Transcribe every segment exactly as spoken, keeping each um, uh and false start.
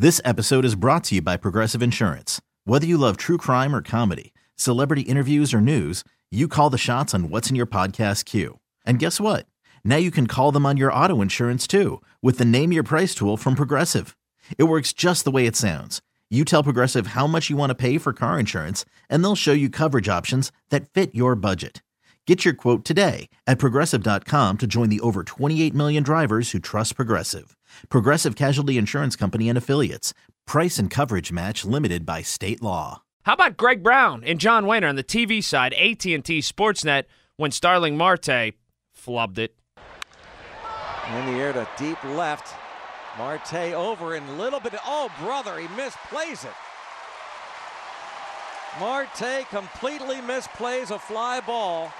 This episode is brought to you by Progressive Insurance. Whether you love true crime or comedy, celebrity interviews or news, you call the shots on what's in your podcast queue. And guess what? Now you can call them on your auto insurance too with the Name Your Price tool from Progressive. It works just the way it sounds. You tell Progressive how much you want to pay for car insurance, and they'll show you coverage options that fit your budget. Get your quote today at Progressive dot com to join the over twenty-eight million drivers who trust Progressive. Progressive Casualty Insurance Company and Affiliates. Price and coverage match limited by state law. How about Greg Brown and John Wayner on the T V side, A T and T Sportsnet, when Starling Marte flubbed it? In the air to deep left. Marte over in a little bit. Oh, brother, he misplays it. Marte completely misplays a fly ball.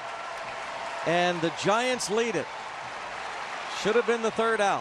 And the Giants lead it. Should have been the third out.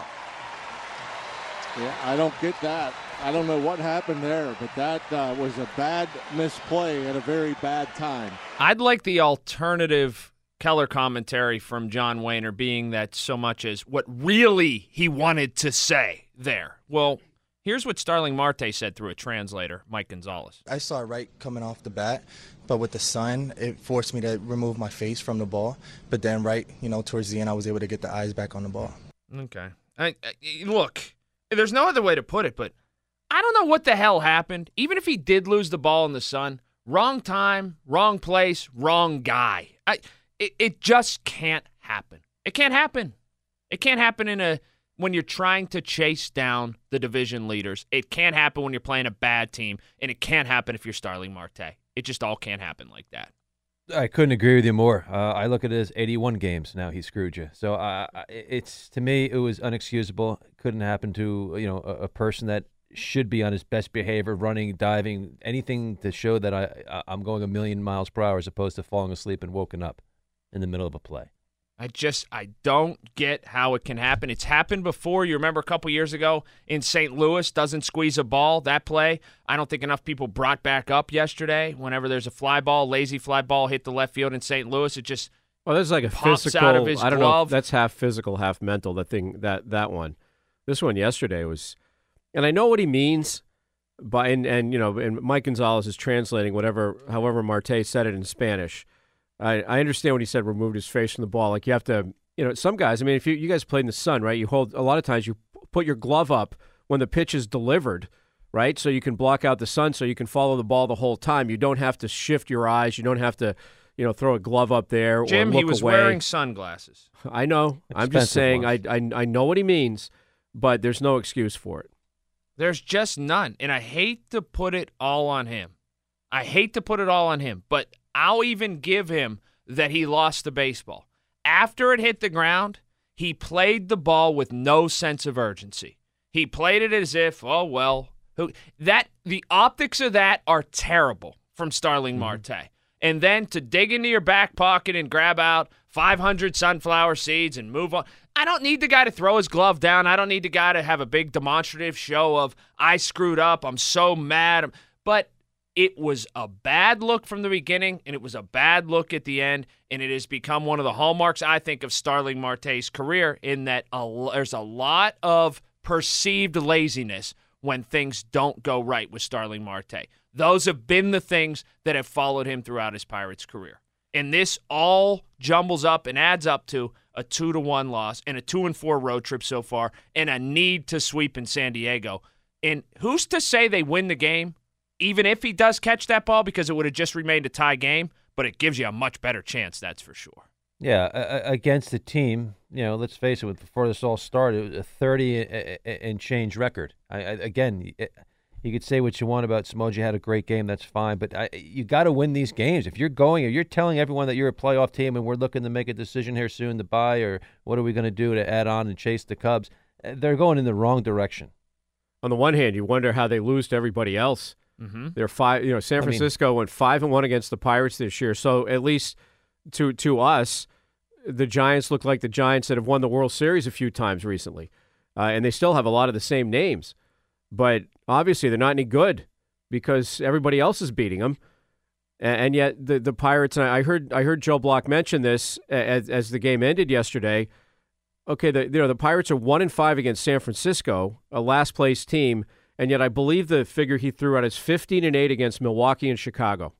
Yeah, I don't get that. I don't know what happened there, but that uh, was a bad misplay at a very bad time. I'd like the alternative Keller commentary from John Wayner being that so much as what really he wanted to say there. Well, here's what Starling Marte said through a translator, Mike Gonzalez. I saw it right coming off the bat, but with the sun, it forced me to remove my face from the ball. But then right, you know, towards the end, I was able to get the eyes back on the ball. Okay. I, I, look, there's no other way to put it, but I don't know what the hell happened. Even if he did lose the ball in the sun, wrong time, wrong place, wrong guy. I, it, it just can't happen. It can't happen. It can't happen in a when you're trying to chase down the division leaders. It can't happen when you're playing a bad team, and it can't happen if you're Starling Marte. It just all can't happen like that. I couldn't agree with you more. Uh, I look at it as eighty-one games now he screwed you. So uh, it's to me it was unexcusable. It couldn't happen to you know a, a person that should be on his best behavior, running, diving, anything to show that I I'm going a million miles per hour as opposed to falling asleep and woken up in the middle of a play. I just, I don't get how it can happen. It's happened before. You remember a couple years ago in Saint Louis, doesn't squeeze a ball, that play. I don't think enough people brought back up yesterday. Whenever there's a fly ball, lazy fly ball hit the left field in Saint Louis, it just well, that's like a pops physical, out of his I don't glove. know, that's half physical, half mental, that thing, that, that one. This one yesterday was, and I know what he means, by, and, and you know, and Mike Gonzalez is translating whatever, however Marte said it in Spanish. I, I understand when he said removed his face from the ball. Like you have to, you know, some guys, I mean, if you, you guys played in the sun, right, you hold, a lot of times you put your glove up when the pitch is delivered, right, so you can block out the sun so you can follow the ball the whole time. You don't have to shift your eyes. You don't have to, you know, throw a glove up there Jim, or look he was away. wearing sunglasses. I know. Expensive I'm just saying I, ones. I, I know what he means, but there's no excuse for it. There's just none, and I hate to put it all on him. I hate to put it all on him, but I'll even give him that he lost the baseball. After it hit the ground, he played the ball with no sense of urgency. He played it as if, oh, well, who, that the optics of that are terrible from Starling mm-hmm. Marte. And then to dig into your back pocket and grab out five hundred sunflower seeds and move on. I don't need the guy to throw his glove down. I don't need the guy to have a big demonstrative show of, I screwed up, I'm so mad. But it was a bad look from the beginning, and it was a bad look at the end, and it has become one of the hallmarks, I think, of Starling Marte's career in that a, there's a lot of perceived laziness when things don't go right with Starling Marte. Those have been the things that have followed him throughout his Pirates career. And this all jumbles up and adds up to a two to one loss and a two and four road trip so far and a need to sweep in San Diego. And who's to say they win the game? Even if he does catch that ball, because it would have just remained a tie game, but it gives you a much better chance, that's for sure. Yeah, uh, against the team, you know, let's face it, before this all started, it was a thirty and change record. I, I, again, you could say what you want about Samoji had a great game, that's fine, but I, you got to win these games. If you're going, if you're telling everyone that you're a playoff team and we're looking to make a decision here soon to buy or what are we going to do to add on and chase the Cubs, they're going in the wrong direction. On the one hand, you wonder how they lose to everybody else. Mm-hmm. They're five. You know, San Francisco I mean, went five and one against the Pirates this year. So at least to to us, the Giants look like the Giants that have won the World Series a few times recently, uh, and they still have a lot of the same names. But obviously, they're not any good because everybody else is beating them. And, and yet, the the Pirates. And I heard I heard Joe Block mention this as as the game ended yesterday. Okay, the you know the Pirates are one and five against San Francisco, a last place team. and yet I believe the figure he threw out is fifteen and eight against Milwaukee and Chicago.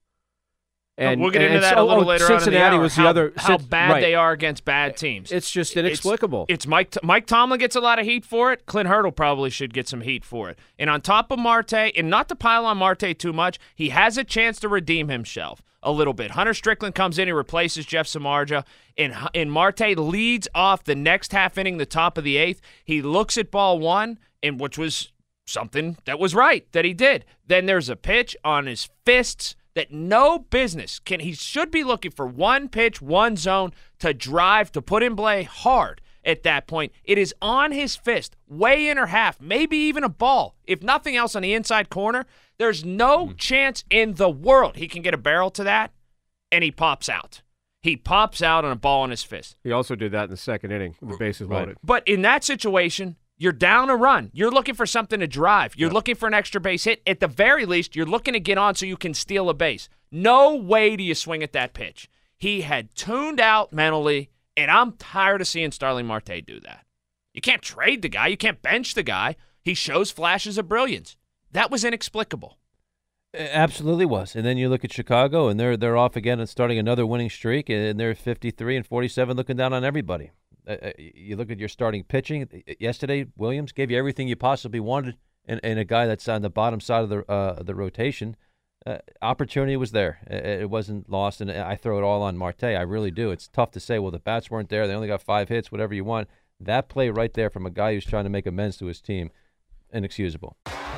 And we'll get into and that so, a little oh, later Cincinnati on in the hour, was the how, other. How Cin- bad right. they are against bad teams. It's just inexplicable. It's, it's Mike Mike Tomlin gets a lot of heat for it. Clint Hurdle probably should get some heat for it. And on top of Marte, and not to pile on Marte too much, he has a chance to redeem himself a little bit. Hunter Strickland comes in, he replaces Jeff Samardzija, and, and Marte leads off the next half inning, the top of the eighth. He looks at ball one, and which was something that was right that he did. Then there's a pitch on his fists that no business can. He should be looking for one pitch, one zone to drive, to put in play hard at that point. It is on his fist, way in or half, maybe even a ball. If nothing else on the inside corner, there's no mm. chance in the world he can get a barrel to that, and he pops out. He pops out on a ball in his fist. He also did that in the second inning with the bases right. loaded. But in that situation, you're down a run. You're looking for something to drive. You're yep. looking for an extra base hit. At the very least, you're looking to get on so you can steal a base. No way do you swing at that pitch. He had tuned out mentally, and I'm tired of seeing Starling Marte do that. You can't trade the guy. You can't bench the guy. He shows flashes of brilliance. That was inexplicable. It absolutely was. And then you look at Chicago, and they're they're off again and starting another winning streak, and they're fifty-three and forty-seven, looking down on everybody. Uh, you look at your starting pitching. Yesterday, Williams gave you everything you possibly wanted in, in a guy that's on the bottom side of the uh, the rotation. Uh, opportunity was there. It wasn't lost, and I throw it all on Marte. I really do. It's tough to say, well, the bats weren't there. They only got five hits, whatever you want. That play right there from a guy who's trying to make amends to his team, inexcusable.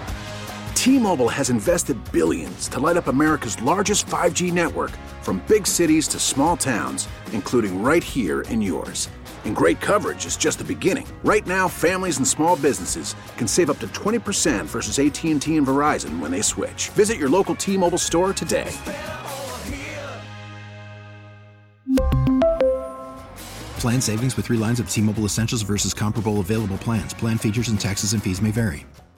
T-Mobile has invested billions to light up America's largest five G network, from big cities to small towns, including right here in yours. And great coverage is just the beginning. Right now, families and small businesses can save up to twenty percent versus A T and T and Verizon when they switch. Visit your local T-Mobile store today. Plan savings with three lines of T-Mobile Essentials versus comparable available plans. Plan features and taxes and fees may vary.